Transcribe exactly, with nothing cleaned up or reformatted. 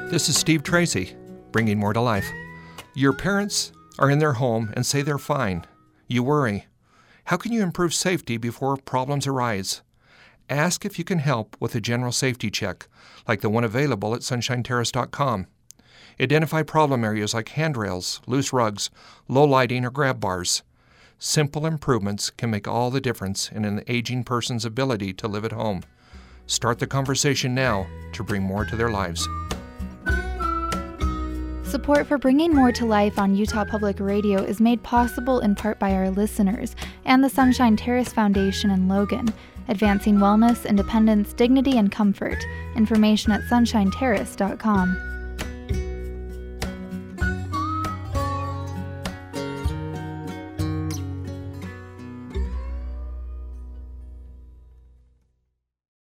This is Steve Tracy, bringing more to life. Your parents are in their home and say they're fine. You worry. How can you improve safety before problems arise? Ask if you can help with a general safety check, like the one available at sunshine terrace dot com. Identify problem areas like handrails, loose rugs, low lighting, or grab bars. Simple improvements can make all the difference in an aging person's ability to live at home. Start the conversation now to bring more to their lives. Support for Bringing More to Life on Utah Public Radio is made possible in part by our listeners and the Sunshine Terrace Foundation in Logan, advancing wellness, independence, dignity, and comfort. Information at sunshine terrace dot com.